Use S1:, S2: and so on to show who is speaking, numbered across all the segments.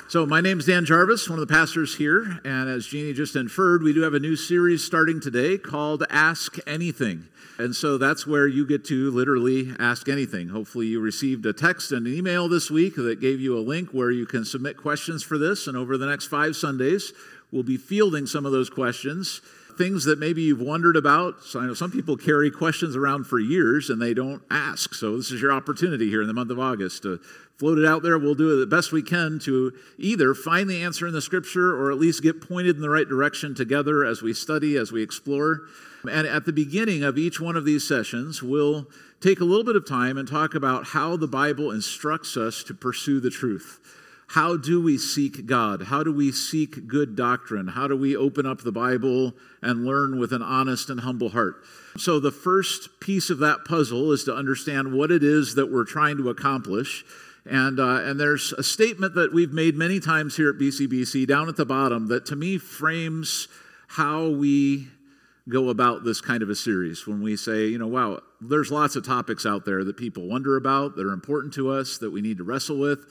S1: So my name is Dan Jarvis, one of the pastors here, and as Jeannie just inferred, we do have a new series starting today called Ask Anything. And so that's where you get to literally ask anything. Hopefully you received a text and an email this week that gave you a link where you can submit questions for this, and over the next 5 Sundays, we'll be fielding some of those questions. Things that maybe you've wondered about. So I know some people carry questions around for years and they don't ask. So this is your opportunity here in the month of August to float it out there. We'll do it the best we can to either find the answer in the Scripture or at least get pointed in the right direction together as we study, as we explore. And at the beginning of each one of these sessions, we'll take a little bit of time and talk about how the Bible instructs us to pursue the truth. How do we seek God? How do we seek good doctrine? How do we open up the Bible and learn with an honest and humble heart? So the first piece of that puzzle is to understand what it is that we're trying to accomplish. And there's a statement that we've made many times here at BCBC down at the bottom that to me frames how we go about this kind of a series. When we say, wow, there's lots of topics out there that people wonder about, that are important to us, that we need to wrestle with.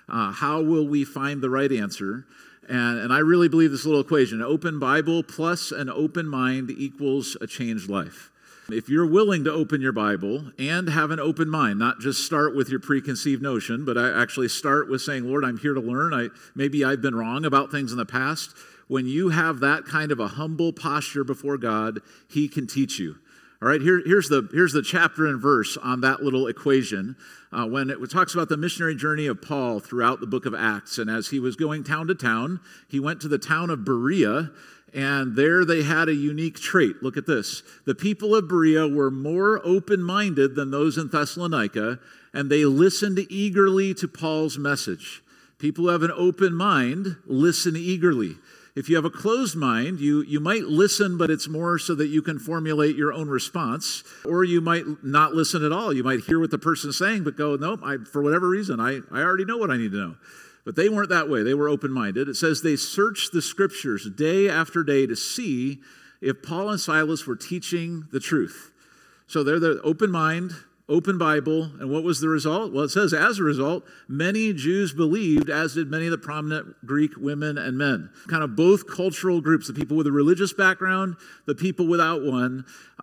S1: How will we find the right answer? And I really believe this little equation, an open Bible plus an open mind equals a changed life. If you're willing to open your Bible and have an open mind, not just start with your preconceived notion, but I actually start with saying, Lord, I'm here to learn. Maybe I've been wrong about things in the past. When you have that kind of a humble posture before God, He can teach you. All right, here's the chapter and verse on that little equation. When it talks about the missionary journey of Paul throughout the book of Acts, and as he was going town to town, he went to the town of Berea, and there they had a unique trait. Look at this. The people of Berea were more open-minded than those in Thessalonica, and they listened eagerly to Paul's message. People who have an open mind listen eagerly. If you have a closed mind, you might listen, but it's more so that you can formulate your own response, or you might not listen at all. You might hear what the person's saying, but go, nope, for whatever reason, I already know what I need to know. But they weren't that way. They were open-minded. It says they searched the Scriptures day after day to see if Paul and Silas were teaching the truth. So they're the open mind, open Bible, and what was the result? Well, it says, as a result, many Jews believed, as did many of the prominent Greek women and men. Kind of both cultural groups, the people with a religious background, the people without one.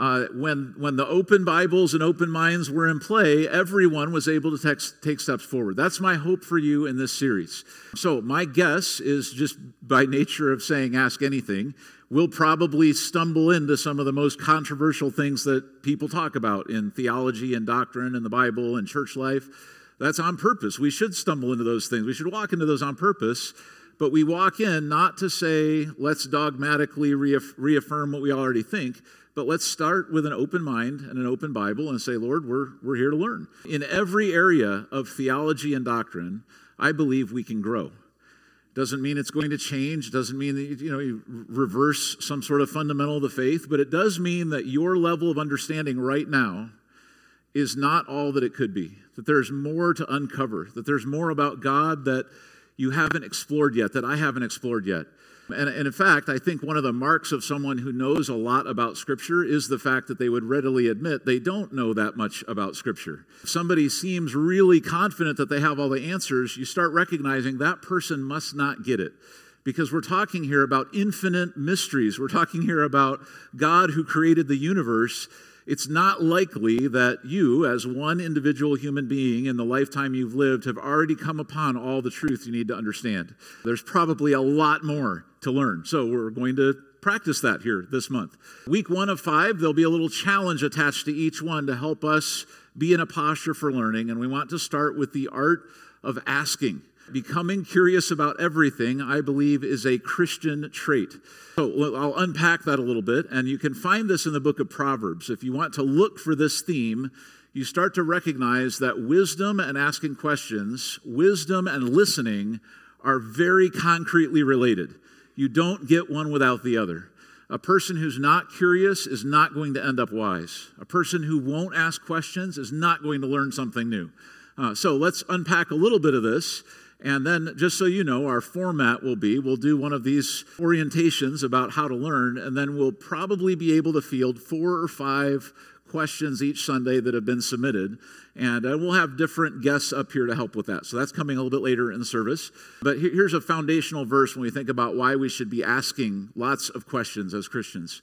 S1: When the open Bibles and open minds were in play, everyone was able to take steps forward. That's my hope for you in this series. So my guess is, just by nature of saying ask anything, we'll probably stumble into some of the most controversial things that people talk about in theology and doctrine and the Bible and church life. That's on purpose. We should stumble into those things. We should walk into those on purpose, but we walk in not to say, let's dogmatically reaffirm what we already think, but let's start with an open mind and an open Bible and say, Lord, we're here to learn. In every area of theology and doctrine, I believe we can grow. Doesn't mean it's going to change. Doesn't mean that you reverse some sort of fundamental of the faith, but it does mean that your level of understanding right now is not all that it could be. That there's more to uncover. That there's more about God that you haven't explored yet, that I haven't explored yet. And in fact, I think one of the marks of someone who knows a lot about Scripture is the fact that they would readily admit they don't know that much about Scripture. If somebody seems really confident that they have all the answers, you start recognizing that person must not get it. Because we're talking here about infinite mysteries. We're talking here about God who created the universe. It's not likely that you, as one individual human being in the lifetime you've lived, have already come upon all the truth you need to understand. There's probably a lot more to learn. So we're going to practice that here this month. Week 1 of 5, there'll be a little challenge attached to each one to help us be in a posture for learning. And we want to start with the art of asking. Becoming curious about everything, I believe, is a Christian trait. So I'll unpack that a little bit, and you can find this in the book of Proverbs. If you want to look for this theme, you start to recognize that wisdom and asking questions, wisdom and listening are very concretely related. You don't get one without the other. A person who's not curious is not going to end up wise. A person who won't ask questions is not going to learn something new. So let's unpack a little bit of this. And then, just so you know, our format will be, we'll do one of these orientations about how to learn, and then we'll probably be able to field 4 or 5 questions each Sunday that have been submitted. And we'll have different guests up here to help with that. So that's coming a little bit later in the service. But here's a foundational verse when we think about why we should be asking lots of questions as Christians.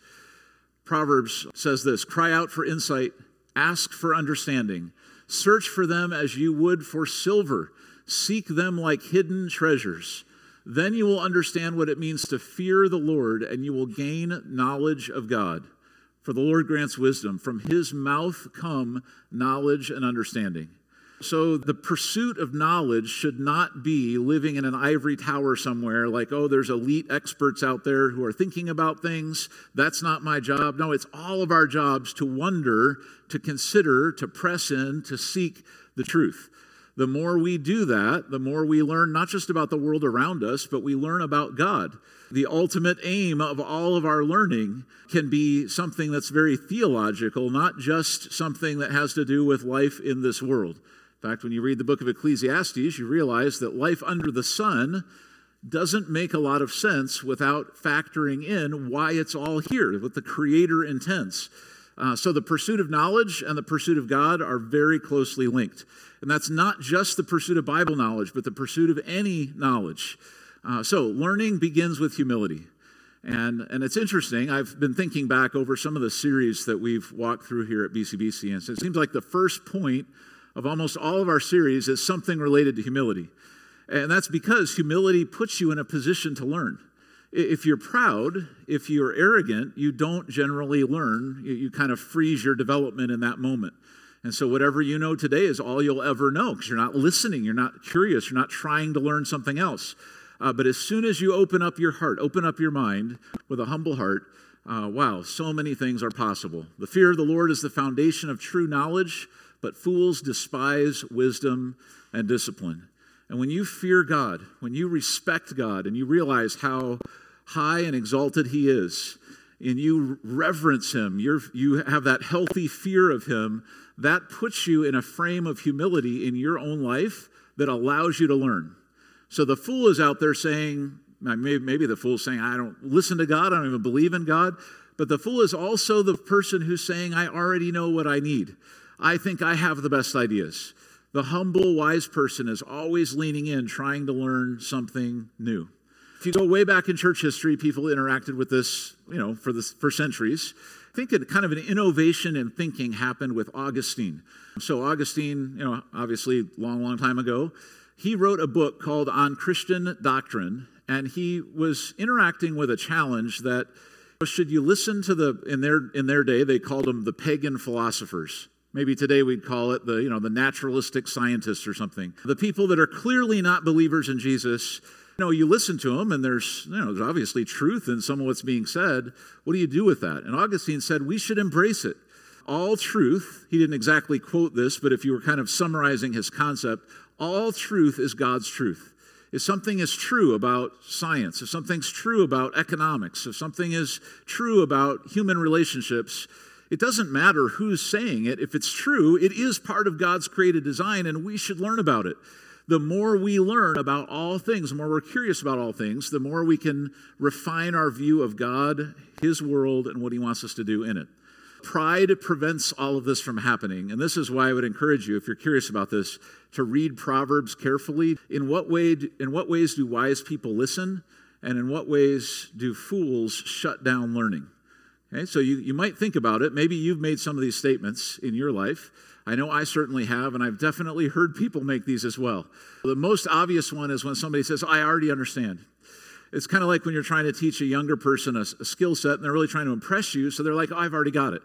S1: Proverbs says this, "Cry out for insight, ask for understanding. Search for them as you would for silver. Seek them like hidden treasures. Then you will understand what it means to fear the Lord, and you will gain knowledge of God. For the Lord grants wisdom. From his mouth come knowledge and understanding." So the pursuit of knowledge should not be living in an ivory tower somewhere like, oh, there's elite experts out there who are thinking about things. That's not my job. No, it's all of our jobs to wonder, to consider, to press in, to seek the truth. The more we do that, the more we learn not just about the world around us, but we learn about God. The ultimate aim of all of our learning can be something that's very theological, not just something that has to do with life in this world. In fact, when you read the book of Ecclesiastes, you realize that life under the sun doesn't make a lot of sense without factoring in why it's all here, what the Creator intends. So the pursuit of knowledge and the pursuit of God are very closely linked. And that's not just the pursuit of Bible knowledge, but the pursuit of any knowledge. So learning begins with humility. And it's interesting, I've been thinking back over some of the series that we've walked through here at BCBC, and so it seems like the first point of almost all of our series is something related to humility. And that's because humility puts you in a position to learn. If you're proud, if you're arrogant, you don't generally learn. You kind of freeze your development in that moment. And so whatever you know today is all you'll ever know because you're not listening, you're not curious, you're not trying to learn something else. But as soon as you open up your heart, open up your mind with a humble heart, wow, so many things are possible. The fear of the Lord is the foundation of true knowledge, but fools despise wisdom and discipline. And when you fear God, when you respect God, and you realize how high and exalted He is, and you reverence Him, you have that healthy fear of Him, that puts you in a frame of humility in your own life that allows you to learn. So the fool is out there saying, maybe the fool is saying, I don't listen to God, I don't even believe in God. But the fool is also the person who's saying, I already know what I need. I think I have the best ideas. The humble, wise person is always leaning in, trying to learn something new. If you go way back in church history, people interacted with this, for centuries. I think kind of an innovation in thinking happened with Augustine. So Augustine, obviously long time ago, he wrote a book called On Christian Doctrine, and he was interacting with a challenge that should you listen to in their day, they called them the pagan philosophers. Maybe today we'd call it the naturalistic scientists or something. The people that are clearly not believers in Jesus, you listen to them and there's obviously truth in some of what's being said. What do you do with that? And Augustine said we should embrace it. All truth, he didn't exactly quote this, but if you were kind of summarizing his concept, all truth is God's truth. If something is true about science, if something's true about economics, if something is true about human relationships, it doesn't matter who's saying it. If it's true, it is part of God's created design, and we should learn about it. The more we learn about all things, the more we're curious about all things, the more we can refine our view of God, His world, and what He wants us to do in it. Pride prevents all of this from happening, and this is why I would encourage you, if you're curious about this, to read Proverbs carefully. In what ways do wise people listen, and in what ways do fools shut down learning? Okay, so you might think about it. Maybe you've made some of these statements in your life. I know I certainly have, and I've definitely heard people make these as well. The most obvious one is when somebody says, I already understand. It's kind of like when you're trying to teach a younger person a skill set, and they're really trying to impress you, so they're like, I've already got it.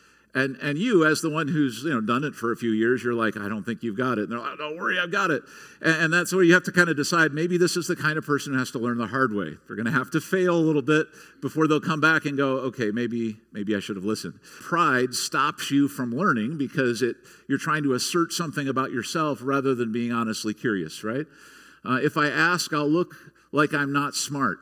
S1: And you, as the one who's done it for a few years, you're like, I don't think you've got it. And they're like, don't worry, I've got it. And that's where you have to kind of decide, maybe this is the kind of person who has to learn the hard way. They're going to have to fail a little bit before they'll come back and go, okay, maybe I should have listened. Pride stops you from learning because you're trying to assert something about yourself rather than being honestly curious, right? If I ask, I'll look like I'm not smart.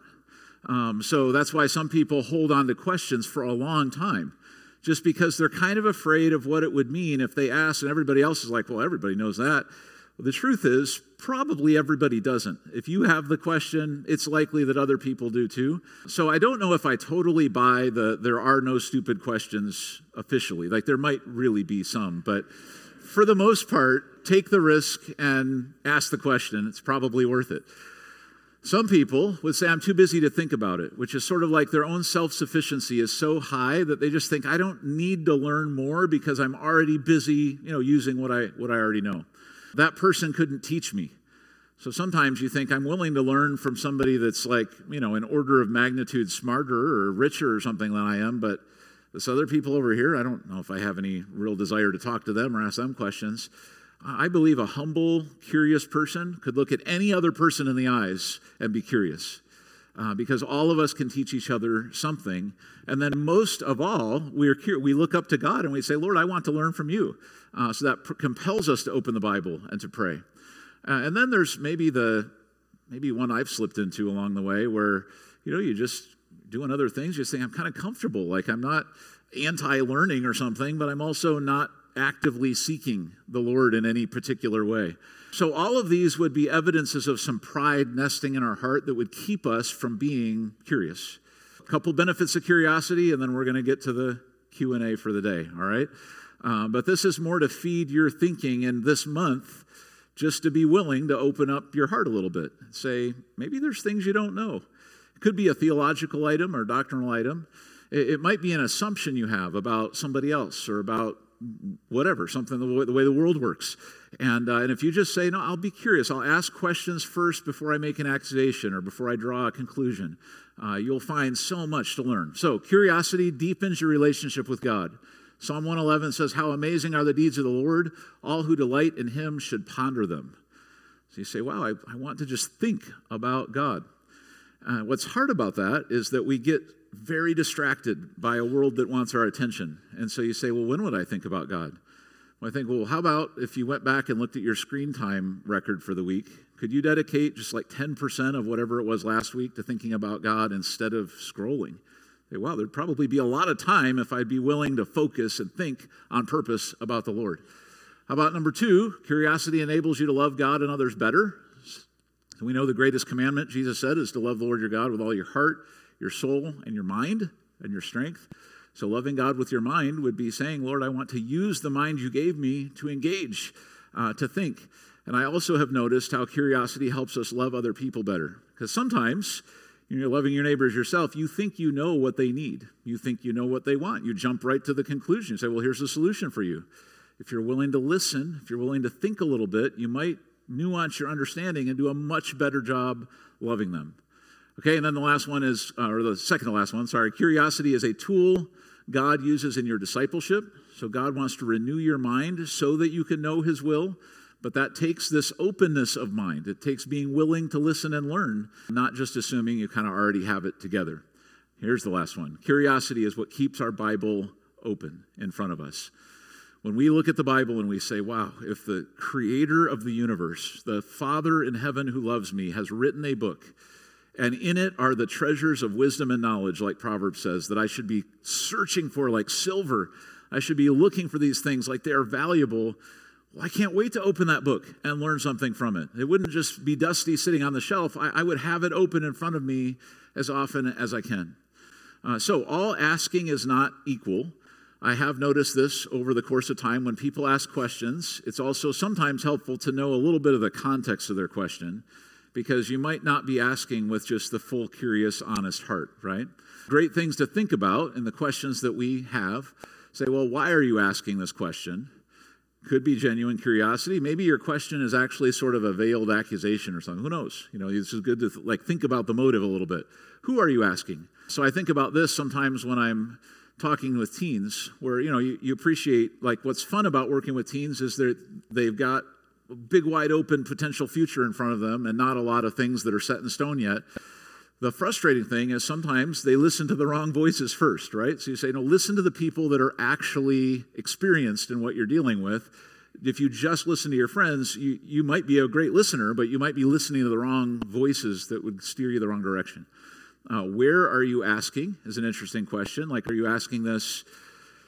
S1: So that's why some people hold on to questions for a long time. Just because they're kind of afraid of what it would mean if they ask, and everybody else is like, well, everybody knows that. The truth is, probably everybody doesn't. If you have the question, it's likely that other people do too. So I don't know if I totally buy there are no stupid questions officially. Like there might really be some, but for the most part, take the risk and ask the question. It's probably worth it. Some people would say, I'm too busy to think about it, which is sort of like their own self-sufficiency is so high that they just think, I don't need to learn more because I'm already busy, using what I already know. That person couldn't teach me. So sometimes you think, I'm willing to learn from somebody that's like, an order of magnitude smarter or richer or something than I am, but this other people over here, I don't know if I have any real desire to talk to them or ask them questions. I believe a humble, curious person could look at any other person in the eyes and be curious. Because all of us can teach each other something. And then most of all, we look up to God and we say, Lord, I want to learn from you. So that compels us to open the Bible and to pray. And then there's maybe one I've slipped into along the way where, you just doing other things, you think I'm kind of comfortable. Like I'm not anti-learning or something, but I'm also not actively seeking the Lord in any particular way. So all of these would be evidences of some pride nesting in our heart that would keep us from being curious. A couple benefits of curiosity, and then we're going to get to the Q&A for the day, all right? But this is more to feed your thinking in this month, just to be willing to open up your heart a little bit. Say, maybe there's things you don't know. It could be a theological item or a doctrinal item. It might be an assumption you have about somebody else or about whatever, something the way the world works. And if you just say, no, I'll be curious. I'll ask questions first before I make an accusation or before I draw a conclusion. You'll find so much to learn. So curiosity deepens your relationship with God. Psalm 111 says, how amazing are the deeds of the Lord. All who delight in him should ponder them. So you say, wow, I want to just think about God. What's hard about that is that we get very distracted by a world that wants our attention. And so you say, well, when would I think about God? Well, I think, well, how about if you went back and looked at your screen time record for the week? Could you dedicate just like 10% of whatever it was last week to thinking about God instead of scrolling? Say, wow, there'd probably be a lot of time if I'd be willing to focus and think on purpose about the Lord. How about number 2? Curiosity enables you to love God and others better. We know the greatest commandment, Jesus said, is to love the Lord your God with all your heart, your soul, and your mind, and your strength. So loving God with your mind would be saying, Lord, I want to use the mind you gave me to engage, to think. And I also have noticed how curiosity helps us love other people better. Because sometimes, you're loving your neighbors yourself, you think you know what they need. You think you know what they want. You jump right to the conclusion. You say, well, here's the solution for you. If you're willing to listen, if you're willing to think a little bit, you might nuance your understanding and do a much better job loving them. Okay, and then the last one is, or the second to last one, curiosity is a tool God uses in your discipleship. So God wants to renew your mind so that you can know his will, but that takes this openness of mind. It takes being willing to listen and learn, not just assuming you kind of already have it together. Here's the last one. Curiosity is what keeps our Bible open in front of us. When we look at the Bible and we say, wow, if the creator of the universe, the Father in heaven who loves me, has written a book, and in it are the treasures of wisdom and knowledge, like Proverbs says, that I should be searching for like silver. I should be looking for these things like they are valuable. Well, I can't wait to open that book and learn something from it. It wouldn't just be dusty sitting on the shelf. I would have it open in front of me as often as I can. So all asking is not equal. I have noticed this over the course of time. When people ask questions, it's also sometimes helpful to know a little bit of the context of their question, because you might not be asking with just the full, curious, honest heart, right? Great things to think about in the questions that we have. Say, well, why are you asking this question? Could be genuine curiosity. Maybe your question is actually sort of a veiled accusation or something. Who knows? This is good to think about the motive a little bit. Who are you asking? So I think about this sometimes when I'm talking with teens, where you appreciate, like, what's fun about working with teens is they've got a big wide open potential future in front of them and not a lot of things that are set in stone yet. The frustrating thing is sometimes they listen to the wrong voices first, right? So you say, no, listen to the people that are actually experienced in what you're dealing with. If you just listen to your friends, you might be a great listener, but you might be listening to the wrong voices that would steer you the wrong direction. Where are you asking is an interesting question. Like, are you asking this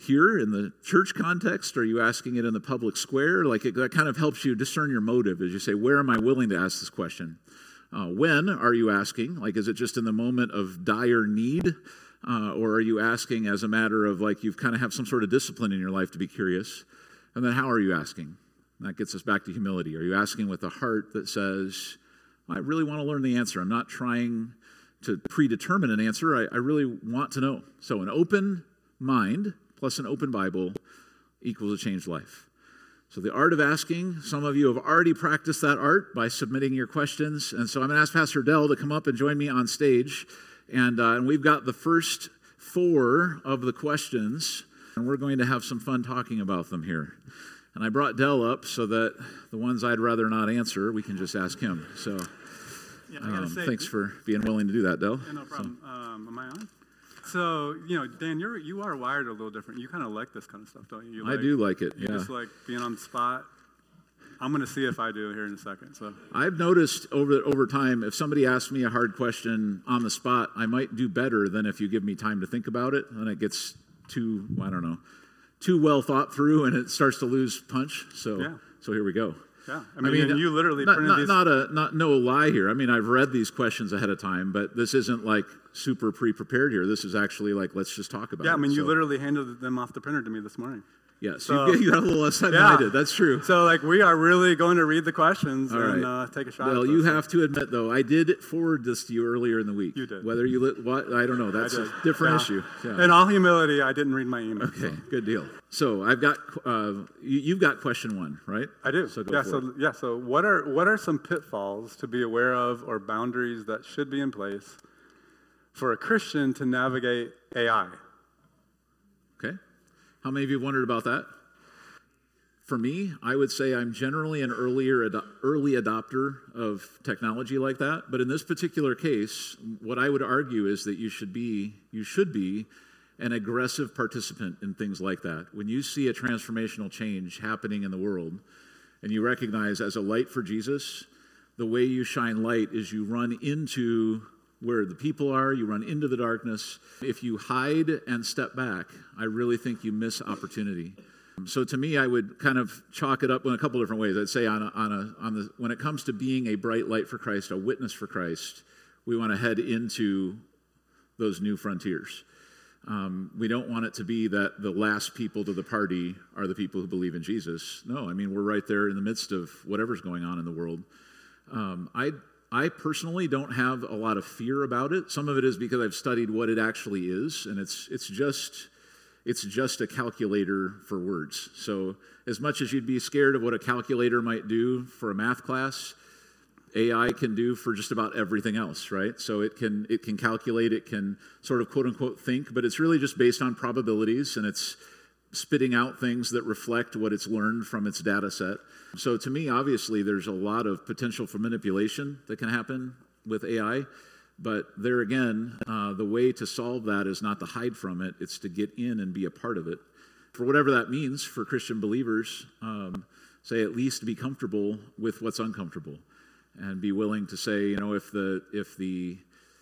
S1: here in the church context? Are you asking it in the public square? Like that kind of helps you discern your motive as you say, where am I willing to ask this question? When are you asking? Like, is it just in the moment of dire need? Or are you asking as a matter of like you've kind of have some sort of discipline in your life to be curious? And then how are you asking? And that gets us back to humility. Are you asking with a heart that says, I really want to learn the answer. I'm not trying to predetermine an answer. I really want to know. So an open mind plus an open Bible equals a changed life. So the art of asking, some of you have already practiced that art by submitting your questions. And so I'm going to ask Pastor Dell to come up and join me on stage. And we've got the first 4 of the questions, and we're going to have some fun talking about them here. And I brought Dell up so that the ones I'd rather not answer, we can just ask him. So thanks for being willing to do that, Dell.
S2: Yeah, no problem. Am I on? So, Dan, you are wired a little different. You kind of like this kind of stuff, don't you?
S1: I do like it,
S2: You just like being on the spot. I'm going to see if I do here in a second. So
S1: I've noticed over time, if somebody asks me a hard question on the spot, I might do better than if you give me time to think about it, and it gets too well thought through, and it starts to lose punch. So here we go.
S2: Yeah, I mean you literally printed these.
S1: No lie here. I mean, I've read these questions ahead of time, but this isn't like super pre-prepared here. This is actually like, let's just talk about it.
S2: Yeah, I mean, you literally handed them off the printer to me this morning.
S1: Yes, so, you got a little less time than I did. That's true.
S2: So, like, we are really going to read the questions and take a shot.
S1: Well, you have to admit, though, I did forward this to you earlier in the week.
S2: You did.
S1: Whether you I don't know. That's a different issue.
S2: Yeah. In all humility, I didn't read my email.
S1: Okay, good deal. So I've got you've got question 1, right?
S2: I do.
S1: So go for it.
S2: So what are some pitfalls to be aware of or boundaries that should be in place for a Christian to navigate AI?
S1: Okay. How many of you have wondered about that? For me, I would say I'm generally an early adopter of technology like that. But in this particular case, what I would argue is that you should be an aggressive participant in things like that. When you see a transformational change happening in the world, and you recognize as a light for Jesus, the way you shine light is you run into where the people are, you run into the darkness. If you hide and step back, I really think you miss opportunity. So to me, I would kind of chalk it up in a couple different ways. I'd say when it comes to being a bright light for Christ, a witness for Christ, we want to head into those new frontiers. We don't want it to be that the last people to the party are the people who believe in Jesus. No, I mean, we're right there in the midst of whatever's going on in the world. I personally don't have a lot of fear about it. Some of it is because I've studied what it actually is, and it's just a calculator for words. So as much as you'd be scared of what a calculator might do for a math class, AI can do for just about everything else, right? So it can calculate, it can sort of quote unquote think, but it's really just based on probabilities, and it's spitting out things that reflect what it's learned from its data set. So to me, obviously, there's a lot of potential for manipulation that can happen with AI. But there again, the way to solve that is not to hide from it. It's to get in and be a part of it. For whatever that means for Christian believers, say at least be comfortable with what's uncomfortable. And be willing to say, if the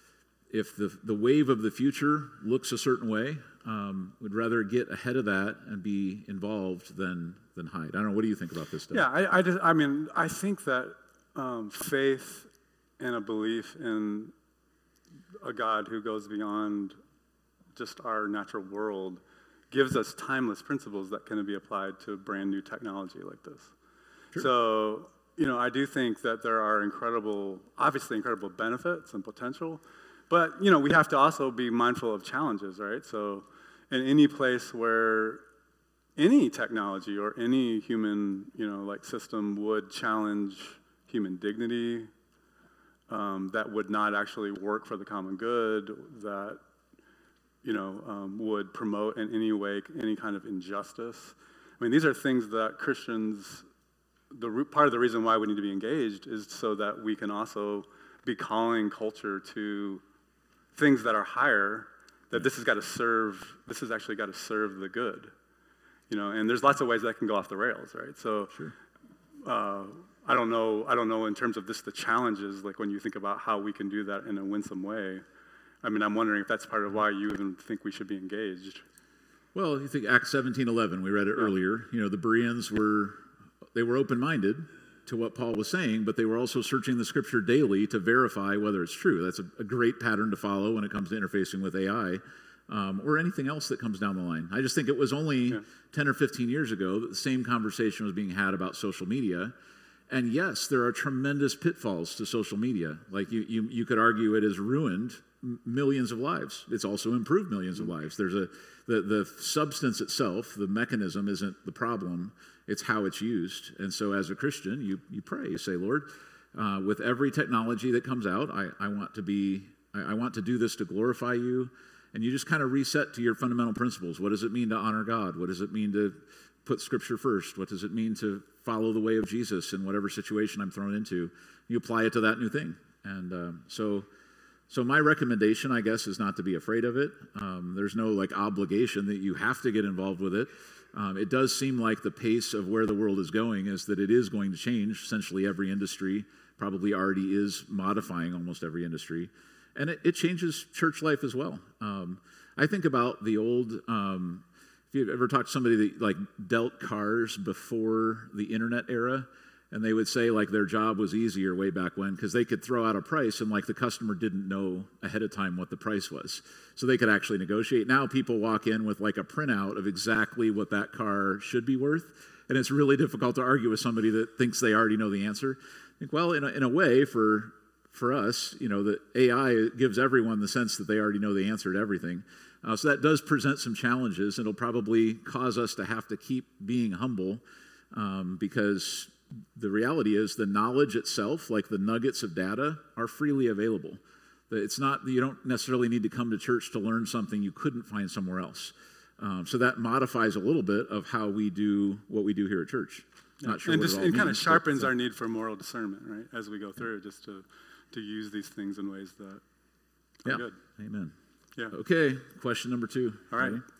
S1: wave of the future looks a certain way, we'd rather get ahead of that and be involved than hide. I don't know. What do you think about this stuff?
S2: Yeah, I think that faith and a belief in a God who goes beyond just our natural world gives us timeless principles that can be applied to brand new technology like this. Sure. So, I do think that there are obviously incredible benefits and potential, but, we have to also be mindful of challenges, right? So in any place where any technology or any human, system would challenge human dignity, that would not actually work for the common good, that, would promote in any way any kind of injustice. I mean, these are things that Christians, part of the reason why we need to be engaged is so that we can also be calling culture to things that are higher, that this has actually got to serve the good. And there's lots of ways that can go off the rails, right? So
S1: sure.
S2: I don't know in terms of the challenges, like when you think about how we can do that in a winsome way. I mean, I'm wondering if that's part of why you even think we should be engaged.
S1: Well, you think Acts 17:11, we read it earlier. The Bereans were open-minded to what Paul was saying, but they were also searching the scripture daily to verify whether it's true. That's a great pattern to follow when it comes to interfacing with AI or anything else that comes down the line. I just think it was only 10 or 15 years ago that the same conversation was being had about social media. And yes, there are tremendous pitfalls to social media. Like you could argue it has ruined millions of lives. It's also improved millions of lives. There's the substance itself, the mechanism isn't the problem. It's how it's used. And so as a Christian, you pray. You say, Lord, with every technology that comes out, I want to do this to glorify you. And you just kind of reset to your fundamental principles. What does it mean to honor God? What does it mean to put Scripture first? What does it mean to follow the way of Jesus in whatever situation I'm thrown into? You apply it to that new thing. And so my recommendation, I guess, is not to be afraid of it. There's no obligation that you have to get involved with it. It does seem like the pace of where the world is going is that it is going to change. Essentially every industry probably already is modifying almost every industry. And it changes church life as well. I think about the old, if you've ever talked to somebody that dealt cars before the internet era, and they would say their job was easier way back when because they could throw out a price and the customer didn't know ahead of time what the price was. So they could actually negotiate. Now people walk in with a printout of exactly what that car should be worth. And it's really difficult to argue with somebody that thinks they already know the answer. I think, well, in a way for us, the AI gives everyone the sense that they already know the answer to everything. So that does present some challenges. It'll probably cause us to have to keep being humble because the reality is the knowledge itself, the nuggets of data, are freely available. It's not that you don't necessarily need to come to church to learn something you couldn't find somewhere else. So that modifies a little bit of how we do what we do here at church. Not sure
S2: and
S1: what
S2: just,
S1: it all
S2: it kind of
S1: means,
S2: sharpens our need for moral discernment, right, as we go through, just to use these things in ways that are good.
S1: Amen.
S2: Yeah.
S1: Okay, question number 2.
S2: All right.
S1: Ready?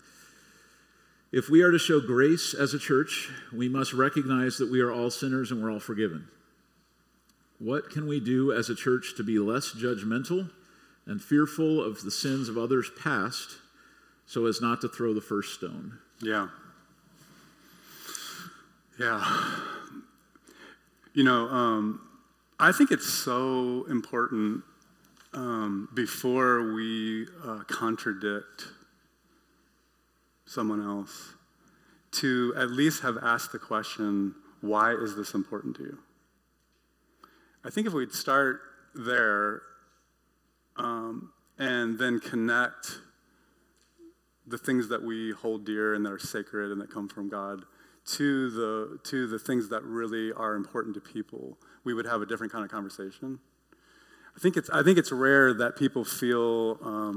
S1: If we are to show grace as a church, we must recognize that we are all sinners and we're all forgiven. What can we do as a church to be less judgmental and fearful of the sins of others past so as not to throw the first stone?
S2: Yeah. Yeah. I think it's so important before we contradict someone else to at least have asked the question, why is this important to you? I think if we'd start there and then connect the things that we hold dear and that are sacred and that come from God to the things that really are important to people, we would have a different kind of conversation. I think it's rare that people feel,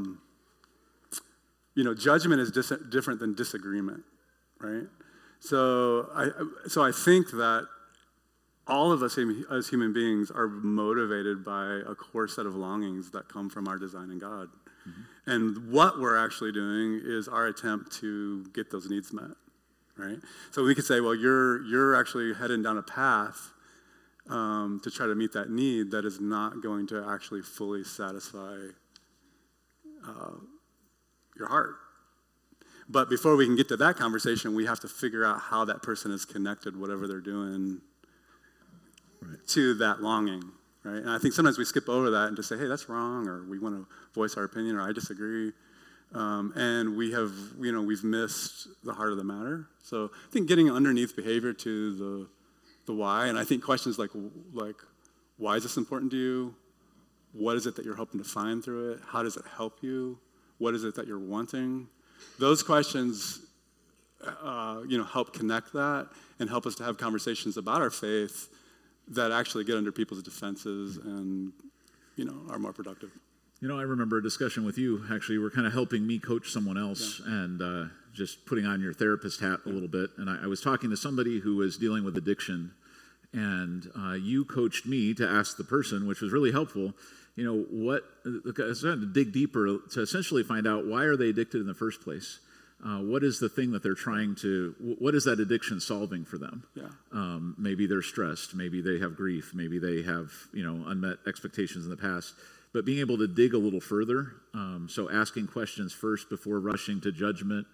S2: judgment is different than disagreement, right? So I think that all of us as human beings are motivated by a core set of longings that come from our design in God. Mm-hmm. And what we're actually doing is our attempt to get those needs met, right? So we could say, well, you're actually heading down a path to try to meet that need that is not going to actually fully satisfy your heart. But before we can get to that conversation, we have to figure out how that person is connected, whatever they're doing, to that longing, right? And I think sometimes we skip over that and just say, hey, that's wrong, or we want to voice our opinion, or I disagree. And we've missed the heart of the matter. So I think getting underneath behavior to the why, and I think questions like why is this important to you? What is it that you're hoping to find through it? How does it help you? What is it that you're wanting? Those questions, help connect that and help us to have conversations about our faith that actually get under people's defenses and, are more productive.
S1: I remember a discussion with you. Actually, you were kind of helping me coach someone else and just putting on your therapist hat a little bit. And I was talking to somebody who was dealing with addiction, and you coached me to ask the person, which was really helpful. I was trying to dig deeper to essentially find out, why are they addicted in the first place? What is the thing that they're what is that addiction solving for them? Yeah. Maybe they're stressed. Maybe they have grief. Maybe they have, unmet expectations in the past. But being able to dig a little further, so asking questions first before rushing to judgment,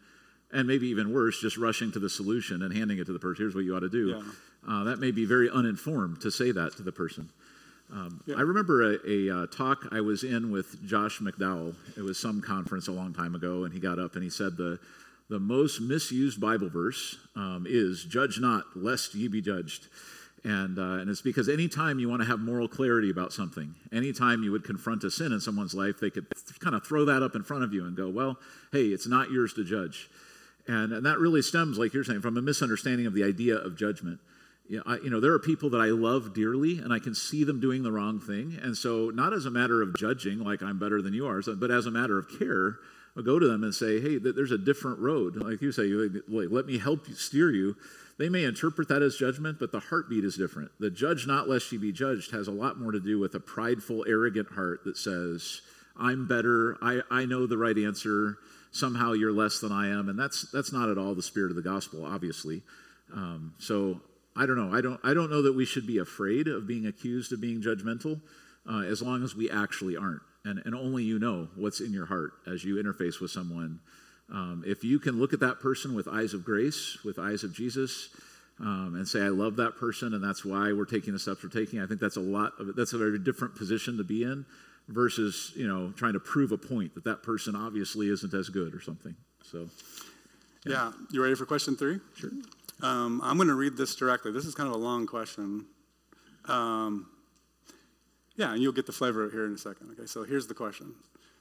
S1: and maybe even worse, just rushing to the solution and handing it to the person. Here's what you ought to do.
S2: Yeah.
S1: That may be very uninformed to say that to the person. I remember a talk I was in with Josh McDowell. It was some conference a long time ago, and he got up and he said the most misused Bible verse is, "Judge not, lest ye be judged." And it's because anytime you want to have moral clarity about something, anytime you would confront a sin in someone's life, they could kind of throw that up in front of you and go, well, hey, it's not yours to judge. And that really stems, like you're saying, from a misunderstanding of the idea of judgment. There are people that I love dearly, and I can see them doing the wrong thing. And so not as a matter of judging, like I'm better than you are, but as a matter of care, I'll go to them and say, hey, there's a different road. Like you say, let me help you, steer you. They may interpret that as judgment, but the heartbeat is different. The judge not lest ye be judged has a lot more to do with a prideful, arrogant heart that says, I'm better, I know the right answer, somehow you're less than I am. And that's not at all the spirit of the gospel, obviously. So I don't know. I don't know that we should be afraid of being accused of being judgmental as long as we actually aren't. And only you know what's in your heart as you interface with someone. If you can look at that person with eyes of grace, with eyes of Jesus, and say, I love that person, and that's why we're taking the steps we're taking, I think that's a very different position to be in versus, trying to prove a point that person obviously isn't as good or something. So,
S2: yeah. You ready for question 3?
S1: Sure.
S2: I'm going to read this directly. This is kind of a long question. And you'll get the flavor of it here in a second. Okay, so here's the question.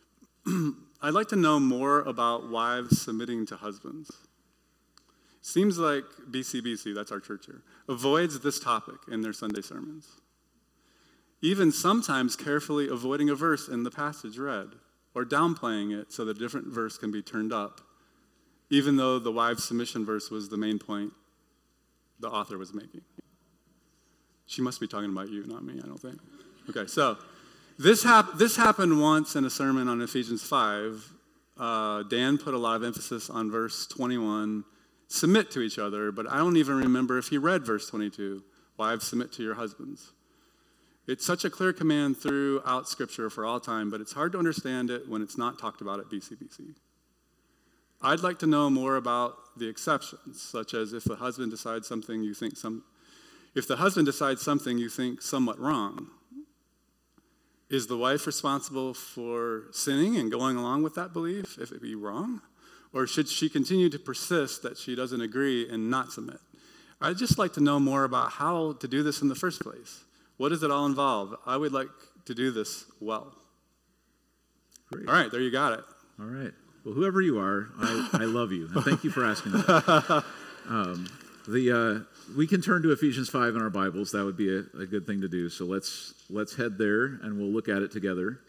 S2: I'd like to know more about wives submitting to husbands. Seems like BCBC, that's our church here, avoids this topic in their Sunday sermons. Even sometimes carefully avoiding a verse in the passage read, or downplaying it so that a different verse can be turned up, even though the wives' submission verse was the main point the author was making. She must be talking about you, not me, I don't think. Okay, so this happened once in a sermon on Ephesians 5. Dan put a lot of emphasis on verse 21, submit to each other, but I don't even remember if he read verse 22, wives, submit to your husbands. It's such a clear command throughout Scripture for all time, but it's hard to understand it when it's not talked about at BCBC. I'd like to know more about the exceptions, such as if the husband decides something you think somewhat wrong. Is the wife responsible for sinning and going along with that belief if it be wrong? Or should she continue to persist that she doesn't agree and not submit? I'd just like to know more about how to do this in the first place. What does it all involve? I would like to do this well.
S1: Great.
S2: All right, there you got it.
S1: All right. Well, whoever you are, I love you. And thank you for asking that. We can turn to Ephesians 5 in our Bibles. That would be a good thing to do. So let's head there, and we'll look at it together.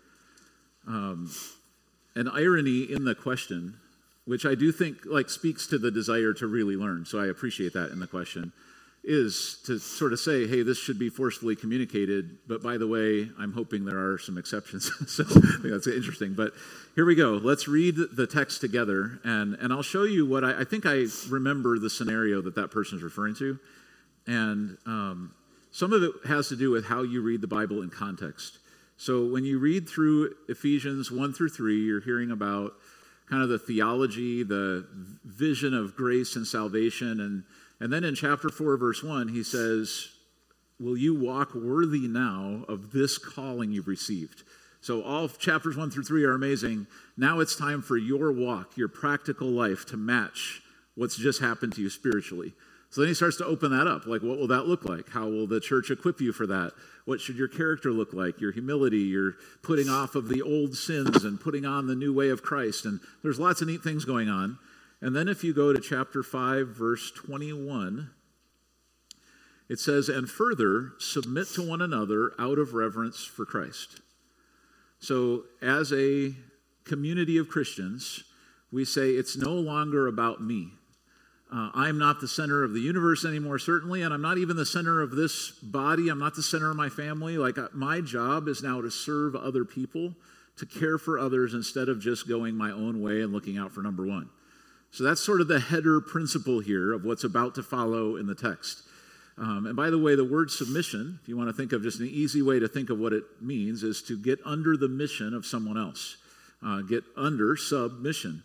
S1: An irony in the question, which I do think speaks to the desire to really learn, so I appreciate that in the question, is to sort of say, hey, this should be forcefully communicated, but by the way, I'm hoping there are some exceptions. So I think that's interesting. But here we go. Let's read the text together, and I'll show you what I think I remember the scenario that person is referring to. And some of it has to do with how you read the Bible in context. So when you read through Ephesians 1 through 3, you're hearing about kind of the theology, the vision of grace and salvation, and then in chapter 4, verse 1, he says, will you walk worthy now of this calling you've received? So all chapters 1 through 3 are amazing. Now it's time for your walk, your practical life to match what's just happened to you spiritually. So then he starts to open that up. Like, what will that look like? How will the church equip you for that? What should your character look like? Your humility, your putting off of the old sins and putting on the new way of Christ. And there's lots of neat things going on. And then if you go to chapter 5, verse 21, it says, and further, submit to one another out of reverence for Christ. So as a community of Christians, we say it's no longer about me. I'm not the center of the universe anymore, certainly, and I'm not even the center of this body. I'm not the center of my family. My job is now to serve other people, to care for others instead of just going my own way and looking out for number one. So that's sort of the header principle here of what's about to follow in the text. And by the way, the word submission, if you want to think of just an easy way to think of what it means, is to get under the mission of someone else. Get under submission.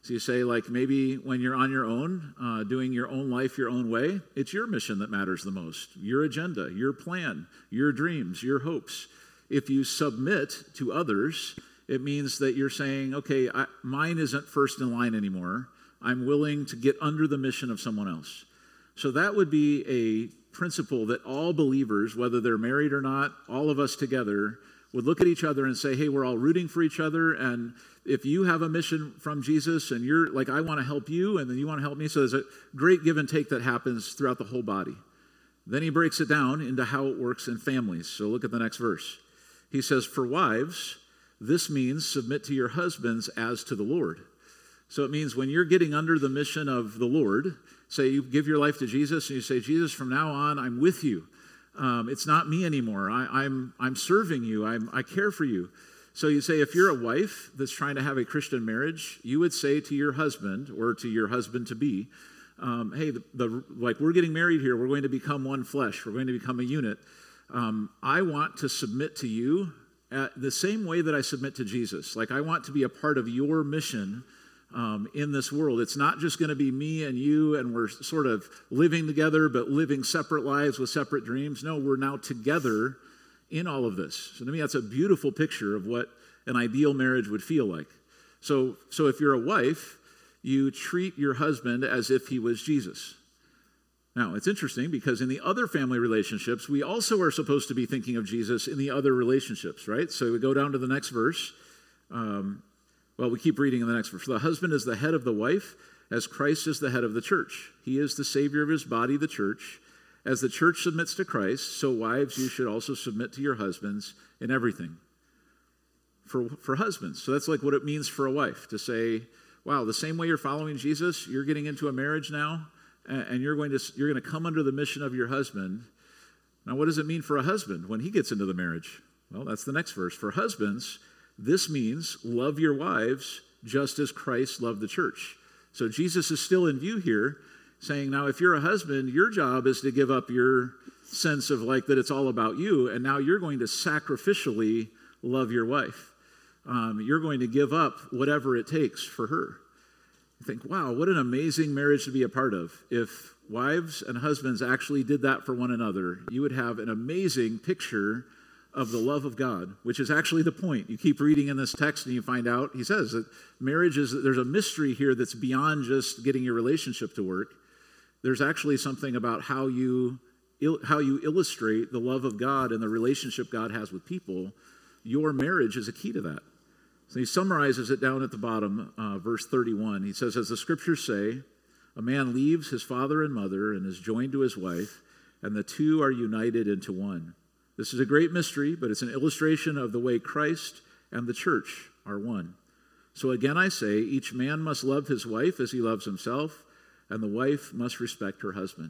S1: So you say, like, maybe when you're on your own, doing your own life your own way, it's your mission that matters the most, your agenda, your plan, your dreams, your hopes. If you submit to others, it means that you're saying, okay, mine isn't first in line anymore. I'm willing to get under the mission of someone else. So that would be a principle that all believers, whether they're married or not, all of us together, would look at each other and say, hey, we're all rooting for each other, and if you have a mission from Jesus and you're like, I want to help you, and then you want to help me, so there's a great give and take that happens throughout the whole body. Then he breaks it down into how it works in families. So look at the next verse. He says, for wives, this means submit to your husbands as to the Lord. So it means when you're getting under the mission of the Lord, say you give your life to Jesus and you say, Jesus, from now on, I'm with you. It's not me anymore. I'm serving you. I care for you. So you say, if you're a wife that's trying to have a Christian marriage, you would say to your husband or to your husband-to-be, hey, like we're getting married here. We're going to become one flesh. We're going to become a unit. I want to submit to you the same way that I submit to Jesus. Like I want to be a part of your mission in this world. It's not just going to be me and you and we're sort of living together but living separate lives with separate dreams. No, we're now together in all of this. So to me, that's a beautiful picture of what an ideal marriage would feel like. So if you're a wife, you treat your husband as if he was Jesus. Now, it's interesting because in the other family relationships, we also are supposed to be thinking of Jesus in the other relationships, right? So we go down to the next verse. Well, we keep reading in the next verse. The husband is the head of the wife, as Christ is the head of the church. He is the Savior of his body, the church. As the church submits to Christ, so wives, you should also submit to your husbands in everything. For husbands. So that's like what it means for a wife to say, wow, the same way you're following Jesus, you're getting into a marriage now, and you're going to come under the mission of your husband. Now, what does it mean for a husband when he gets into the marriage? Well, that's the next verse. For husbands, this means love your wives just as Christ loved the church. So Jesus is still in view here, saying, now if you're a husband, your job is to give up your sense of like that it's all about you, and now you're going to sacrificially love your wife. You're going to give up whatever it takes for her. You think, wow, what an amazing marriage to be a part of. If wives and husbands actually did that for one another, you would have an amazing picture of the love of God, which is actually the point. You keep reading in this text and you find out, he says that marriage is, there's a mystery here that's beyond just getting your relationship to work. There's actually something about how you illustrate the love of God and the relationship God has with people. Your marriage is a key to that. So he summarizes it down at the bottom, verse 31. He says, as the scriptures say, a man leaves his father and mother and is joined to his wife, and the two are united into one. This is a great mystery, but it's an illustration of the way Christ and the church are one. So again, I say, each man must love his wife as he loves himself, and the wife must respect her husband.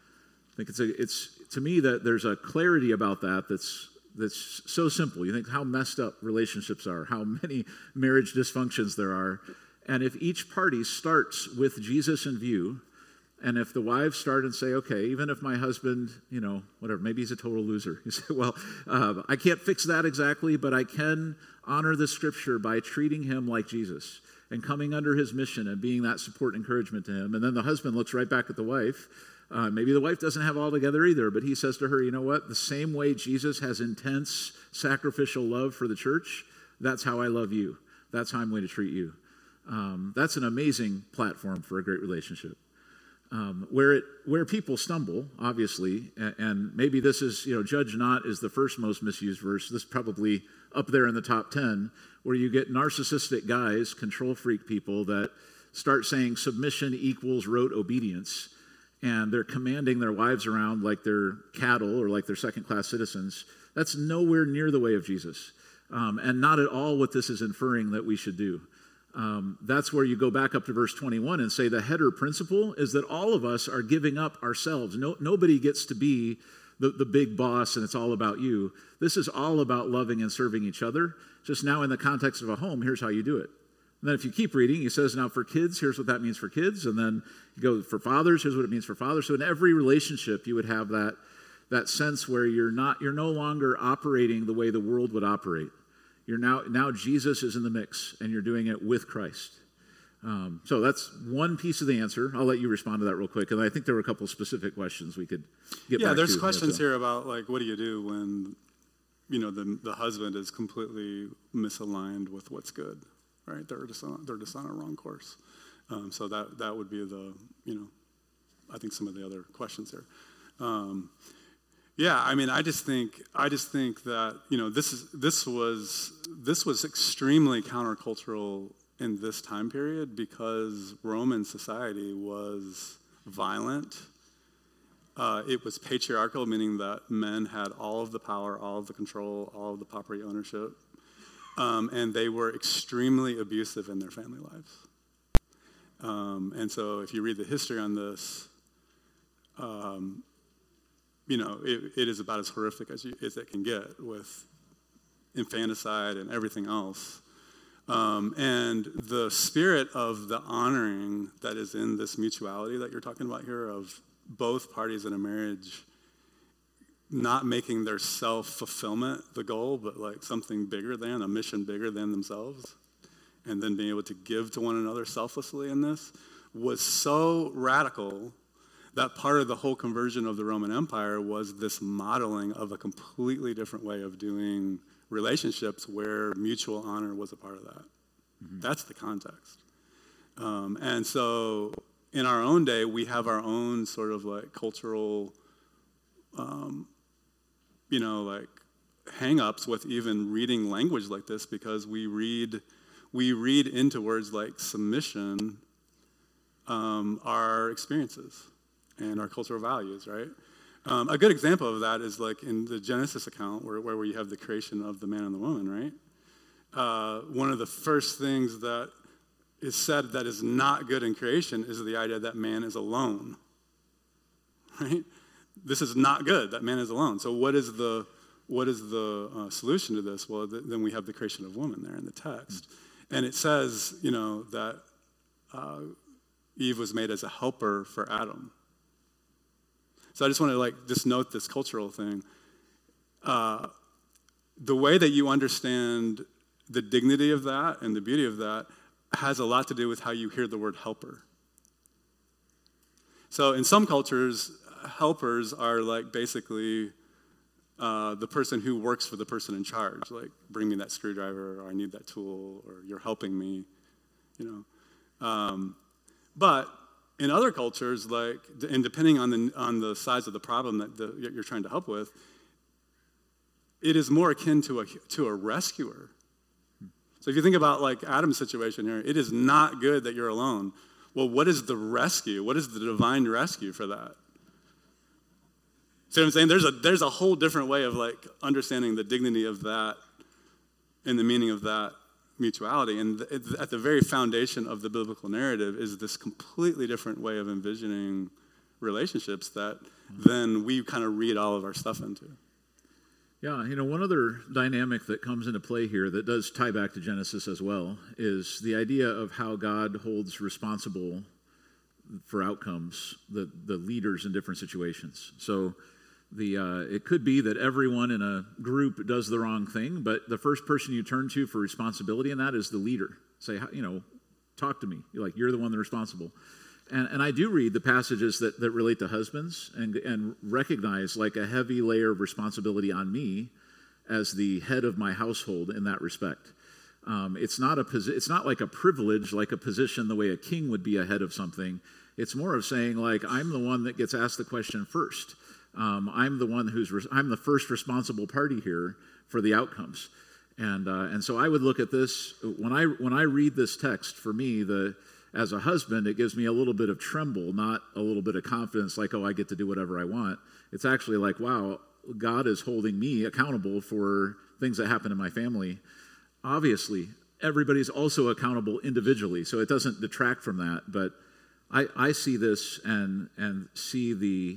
S1: I think it's to me that there's a clarity about that that's so simple. You think how messed up relationships are, how many marriage dysfunctions there are, and if each party starts with Jesus in view, and if the wives start and say, okay, even if my husband, whatever, maybe he's a total loser. You say, well, I can't fix that exactly, but I can honor the scripture by treating him like Jesus and coming under his mission and being that support and encouragement to him. And then the husband looks right back at the wife. Maybe the wife doesn't have it all together either, but he says to her, you know what? The same way Jesus has intense sacrificial love for the church, that's how I love you. That's how I'm going to treat you. That's an amazing platform for a great relationship. Where people stumble, obviously, and maybe this is, judge not is the first most misused verse. This is probably up there in the top 10, where you get narcissistic guys, control freak people that start saying submission equals rote obedience, and they're commanding their wives around like they're cattle or like they're second-class citizens. That's nowhere near the way of Jesus, and not at all what this is inferring that we should do. That's where you go back up to verse 21 and say the header principle is that all of us are giving up ourselves. Nobody gets to be the big boss and it's all about you. This is all about loving and serving each other. Just now in the context of a home, here's how you do it. And then if you keep reading, he says, now for kids, here's what that means for kids. And then you go for fathers, here's what it means for fathers. So in every relationship, you would have that sense where you're no longer operating the way the world would operate. You're now Jesus is in the mix, and you're doing it with Christ. So that's one piece of the answer. I'll let you respond to that real quick, and I think there were a couple specific questions we could get back to.
S2: Yeah, there's questions here about like, what do you do when, the husband is completely misaligned with what's good, right? They're just on a wrong course. So that would be the, I think some of the other questions here. Yeah, I mean, I just think that this was extremely countercultural in this time period because Roman society was violent. It was patriarchal, meaning that men had all of the power, all of the control, all of the property ownership, and they were extremely abusive in their family lives. And so, if you read the history on this, it is about as horrific as it can get with infanticide and everything else. And the spirit of the honoring that is in this mutuality that you're talking about here of both parties in a marriage not making their self-fulfillment the goal, but like something bigger than, a mission bigger than themselves, and then being able to give to one another selflessly in this was so radical that part of the whole conversion of the Roman Empire was this modeling of a completely different way of doing relationships where mutual honor was a part of that. Mm-hmm. That's the context. And so in our own day, we have our own sort of like cultural, like hang-ups with even reading language like this because we read into words like submission our experiences and our cultural values, right? A good example of that is like in the Genesis account where we have the creation of the man and the woman, right? One of the first things that is said that is not good in creation is the idea that man is alone, right? This is not good, that man is alone. So what is the solution to this? Well, then we have the creation of woman there in the text. And it says, that Eve was made as a helper for Adam. So I just want to just note this cultural thing. The way that you understand the dignity of that and the beauty of that has a lot to do with how you hear the word helper. So in some cultures, helpers are like basically the person who works for the person in charge, like bring me that screwdriver, or I need that tool, or you're helping me, But in other cultures, and depending on the size of the problem that you're trying to help with, it is more akin to a rescuer. So if you think about like Adam's situation here, it is not good that you're alone. Well, what is the rescue? What is the divine rescue for that? See what I'm saying? There's a whole different way of like understanding the dignity of that and the meaning of that mutuality. And at the very foundation of the biblical narrative is this completely different way of envisioning relationships that then we kind of read all of our stuff into.
S1: Yeah, one other dynamic that comes into play here that does tie back to Genesis as well is the idea of how God holds responsible for outcomes the leaders in different situations. So it could be that everyone in a group does the wrong thing, but the first person you turn to for responsibility in that is the leader. Say, talk to me. You're the one that's responsible. And I do read the passages that relate to husbands and recognize like a heavy layer of responsibility on me as the head of my household in that respect. It's not like a privilege, like a position the way a king would be a head of something. It's more of saying like I'm the one that gets asked the question first. I'm the one I'm the first responsible party here for the outcomes. And so I would look at this when I read this text. For me, as a husband, it gives me a little bit of tremble, not a little bit of confidence, like, oh, I get to do whatever I want. It's actually like, wow, God is holding me accountable for things that happen in my family. Obviously, everybody's also accountable individually, so it doesn't detract from that. But I see this and see the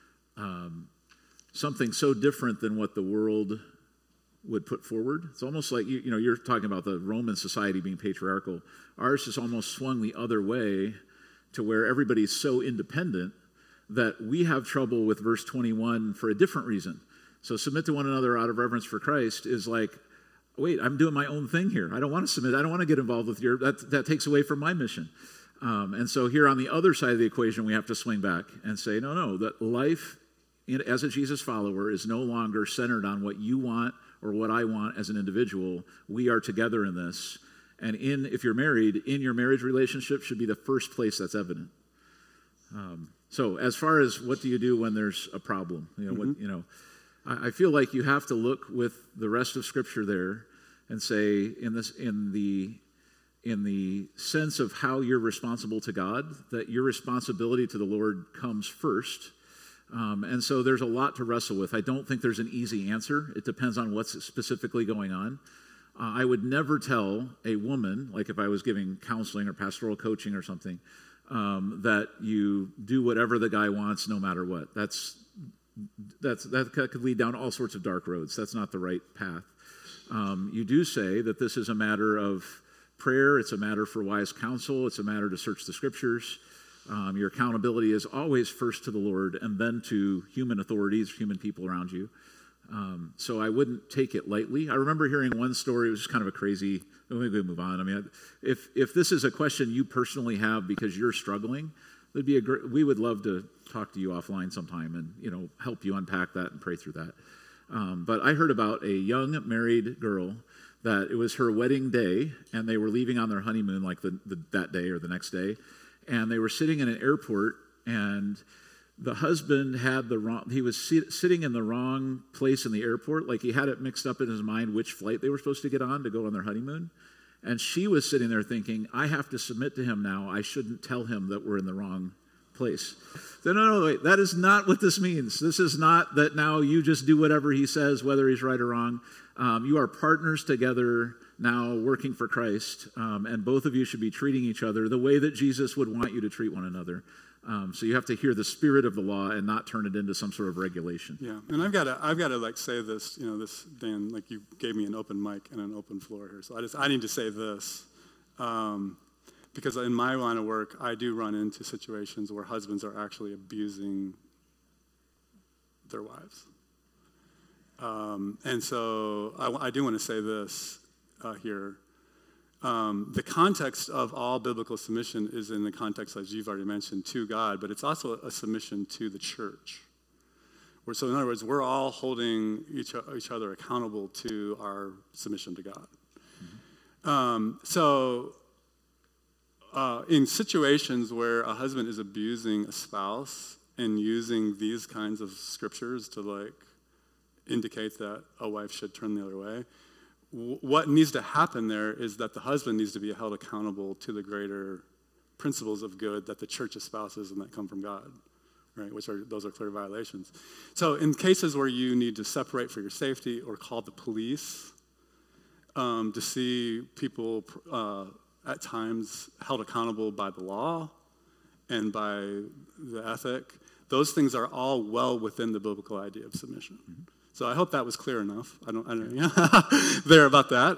S1: something so different than what the world would put forward. It's almost like, you're talking about the Roman society being patriarchal. Ours is almost swung the other way to where everybody's so independent that we have trouble with verse 21 for a different reason. So submit to one another out of reverence for Christ is like, wait, I'm doing my own thing here. I don't want to submit. I don't want to get involved with that takes away from my mission. And so here on the other side of the equation, we have to swing back and say, no, that life as a Jesus follower is no longer centered on what you want or what I want as an individual. We are together in this. And if you're married, in your marriage relationship should be the first place that's evident. So as far as what do you do when there's a problem, I feel like you have to look with the rest of Scripture there and say, in the sense of how you're responsible to God, that your responsibility to the Lord comes first. And so there's a lot to wrestle with. I don't think there's an easy answer. It depends on what's specifically going on. I would never tell a woman, like if I was giving counseling or pastoral coaching or something, that you do whatever the guy wants no matter what. That could lead down all sorts of dark roads. That's not the right path. You do say that this is a matter of prayer. It's a matter for wise counsel. It's a matter to search the Scriptures. Your accountability is always first to the Lord and then to human authorities, human people around you. So I wouldn't take it lightly. I remember hearing one story. It was just kind of a crazy. Maybe we move on. I mean, if this is a question you personally have because you're struggling, we would love to talk to you offline sometime and help you unpack that and pray through that. But I heard about a young married girl that it was her wedding day, and they were leaving on their honeymoon like that day or the next day, and they were sitting in an airport, and the husband he was sitting in the wrong place in the airport, like he had it mixed up in his mind which flight they were supposed to get on to go on their honeymoon. And she was sitting there thinking, I have to submit to him now. I shouldn't tell him that we're in the wrong place. No, wait, that is not what this means. This is not that now you just do whatever he says, whether he's right or wrong. You are partners together now working for Christ, and both of you should be treating each other the way that Jesus would want you to treat one another. So you have to hear the spirit of the law and not turn it into some sort of regulation.
S2: Yeah, and I've got to like say this. This, Dan, like you gave me an open mic and an open floor here, so I need to say this because in my line of work, I do run into situations where husbands are actually abusing their wives, and so I do want to say this here. The context of all biblical submission is in the context, as you've already mentioned, to God, but it's also a submission to the church. So in other words, we're all holding each other accountable to our submission to God. Mm-hmm. In situations where a husband is abusing a spouse and using these kinds of scriptures to indicate that a wife should turn the other way, what needs to happen there is that the husband needs to be held accountable to the greater principles of good that the church espouses and that come from God, right? Those are clear violations. So in cases where you need to separate for your safety or call the police to see people at times held accountable by the law and by the ethic, those things are all well within the biblical idea of submission. Mm-hmm. So I hope that was clear enough. I don't there about that.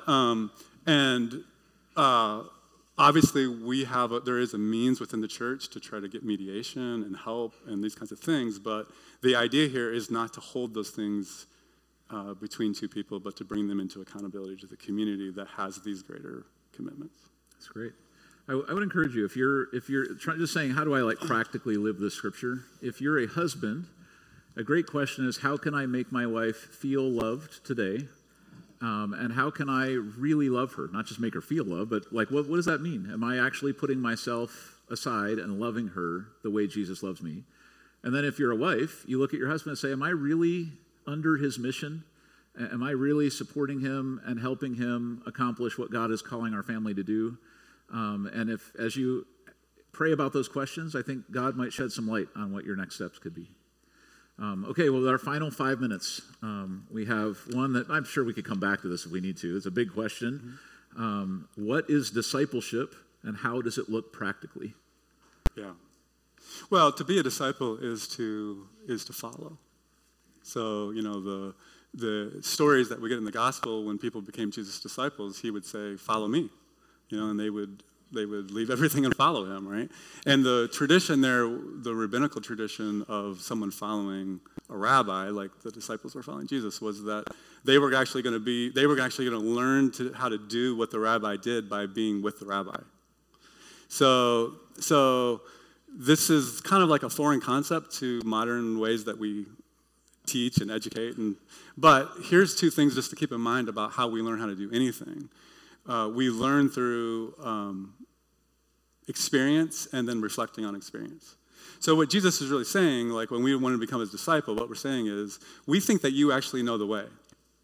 S2: Obviously there is a means within the church to try to get mediation and help and these kinds of things. But the idea here is not to hold those things between two people, but to bring them into accountability to the community that has these greater commitments.
S1: That's great. I would encourage you, if you're just saying, how do I practically live this scripture? If you're a husband, a great question is, how can I make my wife feel loved today? And how can I really love her? Not just make her feel loved, but what does that mean? Am I actually putting myself aside and loving her the way Jesus loves me? And then if you're a wife, you look at your husband and say, am I really under his mission? Am I really supporting him and helping him accomplish what God is calling our family to do? And as you pray about those questions, I think God might shed some light on what your next steps could be. Okay, well, our final 5 minutes, we have one that I'm sure we could come back to this if we need to. It's a big question. What is discipleship, and how does it look practically?
S2: Yeah. Well, to be a disciple is to follow. So, the stories that we get in the gospel when people became Jesus' disciples, he would say, follow me. And they would They would leave everything and follow him, right? And the tradition there, the rabbinical tradition of someone following a rabbi, like the disciples were following Jesus, was that they were actually going to learn how to do what the rabbi did by being with the rabbi. So this is kind of like a foreign concept to modern ways that we teach and educate. But here's two things just to keep in mind about how we learn how to do anything. We learn through experience and then reflecting on experience. So what Jesus is really saying, like when we want to become his disciple, what we're saying is, we think that you actually know the way.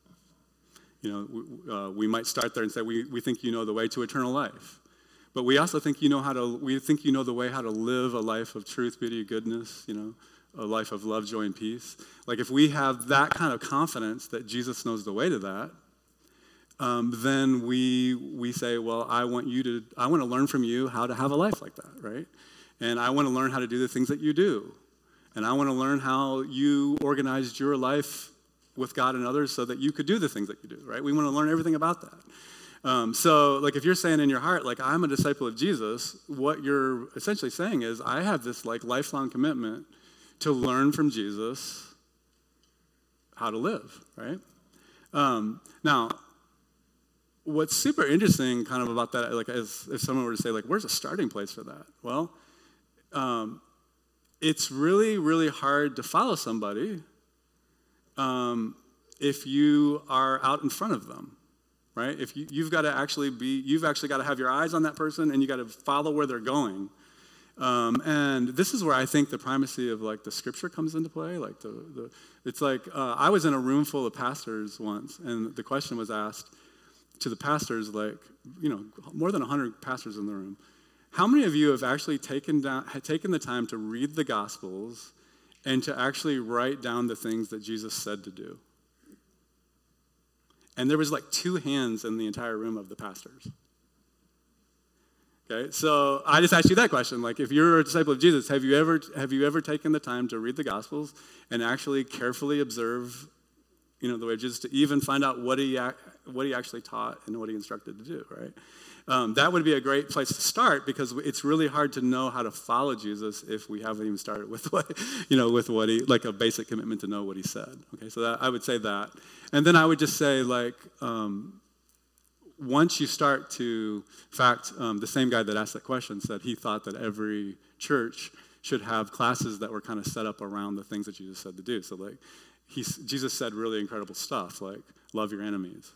S2: We might start there and say, we think you know the way to eternal life. But we also think you know the way how to live a life of truth, beauty, goodness, a life of love, joy, and peace. Like if we have that kind of confidence that Jesus knows the way to that, then we say, well, I want to learn from you how to have a life like that, right? And I want to learn how to do the things that you do. And I want to learn how you organized your life with God and others so that you could do the things that you do, right? We want to learn everything about that. So like if you're saying in your heart, like I'm a disciple of Jesus, what you're essentially saying is I have this like lifelong commitment to learn from Jesus how to live, right? Now, what's super interesting kind of about that, like as if someone were to say like, where's a starting place for that? Well, it's really, really hard to follow somebody if you are out in front of them. Right? If you've actually got to have your eyes on that person and you got to follow where they're going. And this is where I think the primacy of like the scripture comes into play. Like it's like I was in a room full of pastors once, and the question was asked to the pastors, like more than 100 pastors in the room. How many of you have actually taken the time to read the Gospels and to actually write down the things that Jesus said to do? And there was like 2 hands in the entire room of the pastors. Okay, so I just asked you that question. Like, if you're a disciple of Jesus, have you ever taken the time to read the Gospels and actually carefully observe, the way of Jesus, to even find out what he actually taught and what he instructed to do, right? That would be a great place to start, because it's really hard to know how to follow Jesus if we haven't even started with what he, like a basic commitment to know what he said. Okay, so I would say that. And then I would just say, like, once you start to, in fact, the same guy that asked that question said he thought that every church should have classes that were kind of set up around the things that Jesus said to do. So, like, Jesus said really incredible stuff, like, love your enemies.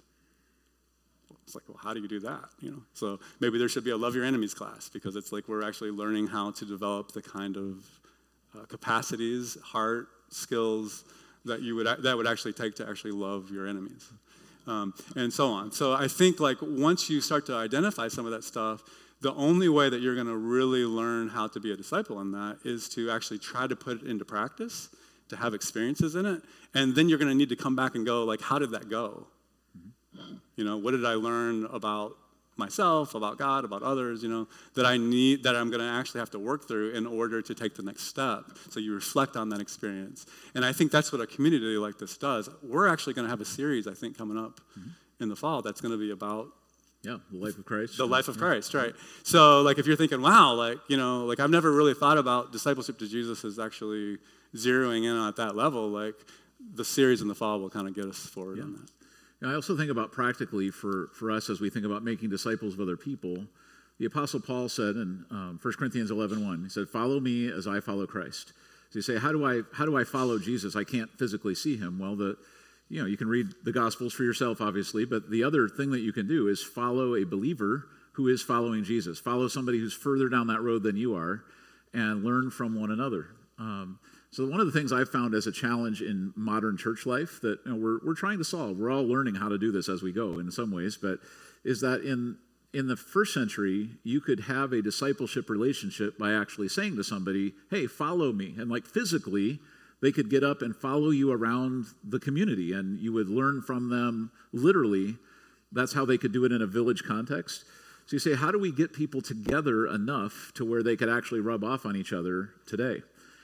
S2: It's like, well, how do you do that? So maybe there should be a love your enemies class, because it's like we're actually learning how to develop the kind of capacities, heart, skills that would actually take to actually love your enemies, and so on. So I think like once you start to identify some of that stuff, the only way that you're going to really learn how to be a disciple in that is to actually try to put it into practice, to have experiences in it, and then you're going to need to come back and go like, how did that go? What did I learn about myself, about God, about others, that I'm going to actually have to work through in order to take the next step. So you reflect on that experience. And I think that's what a community like this does. We're actually going to have a series, I think, coming up in the fall that's going to be about
S1: the life of Christ.
S2: The life of Christ, right. So like if you're thinking, wow, like I've never really thought about discipleship to Jesus as actually zeroing in at that level, like the series in the fall will kind of get us forward on that.
S1: I also think about practically for us as we think about making disciples of other people. The Apostle Paul said in 1 Corinthians 11:1, he said, "Follow me as I follow Christ." So you say, how do I follow Jesus? I can't physically see him. Well, you can read the Gospels for yourself, obviously, but the other thing that you can do is follow a believer who is following Jesus. Follow somebody who's further down that road than you are, and learn from one another. So one of the things I've found as a challenge in modern church life that we're trying to solve, we're all learning how to do this as we go in some ways, but is that in the first century, you could have a discipleship relationship by actually saying to somebody, hey, follow me. And like physically, they could get up and follow you around the community, and you would learn from them literally. That's how they could do it in a village context. So you say, how do we get people together enough to where they could actually rub off on each other today?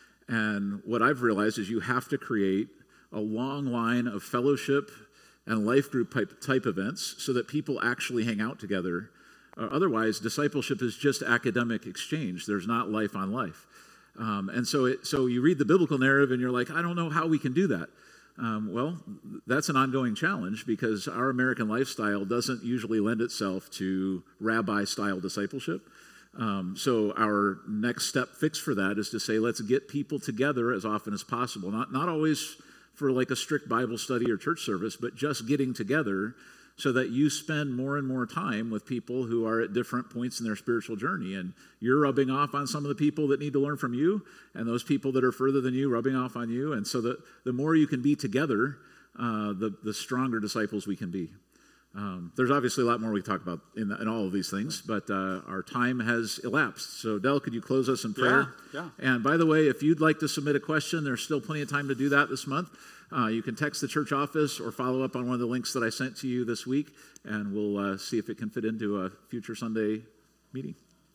S1: And what I've realized is you have to create a long line of fellowship and life group type events so that people actually hang out together. Otherwise, discipleship is just academic exchange. There's not life on life. And so you read the biblical narrative and you're like, I don't know how we can do that. Well, that's an ongoing challenge because our American lifestyle doesn't usually lend itself to rabbi-style discipleship. So our next step fix for that is to say, let's get people together as often as possible. Not always for like a strict Bible study or church service, but just getting together so that you spend more and more time with people who are at different points in their spiritual journey. And you're rubbing off on some of the people that need to learn from you, and those people that are further than you rubbing off on you. And so the more you can be together, the stronger disciples we can be. There's obviously a lot more we can talk about in all of these things, but our time has elapsed. So, Del, could you close us in prayer?
S2: Yeah.
S1: And by the way, if you'd like to submit a question, there's still plenty of time to do that this month. You can text the church office or follow up on one of the links that I sent to you this week, and we'll see if it can fit into a future Sunday meeting.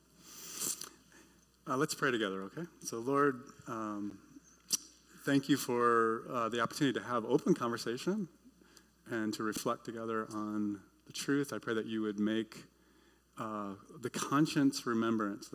S2: Let's pray together, okay? So, Lord, thank you for the opportunity to have open conversation and to reflect together on the truth. I pray that you would make the conscious remembrance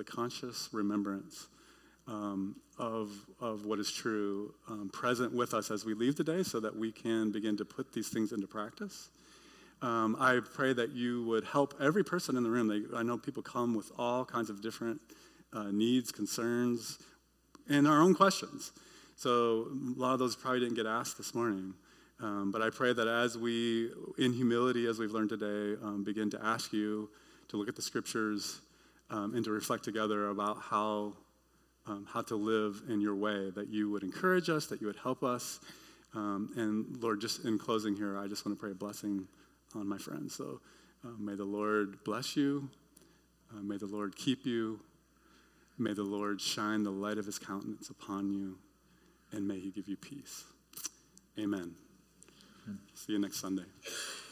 S2: of what is true present with us as we leave today so that we can begin to put these things into practice. I pray that you would help every person in the room. I know people come with all kinds of different needs, concerns, and our own questions. So a lot of those probably didn't get asked this morning. But I pray that as we, in humility, as we've learned today, begin to ask you to look at the scriptures and to reflect together about how to live in your way, that you would encourage us, that you would help us. And Lord, just in closing here, I just want to pray a blessing on my friends. So may the Lord bless you. May the Lord keep you. May the Lord shine the light of his countenance upon you. And may he give you peace. Amen. See you next Sunday.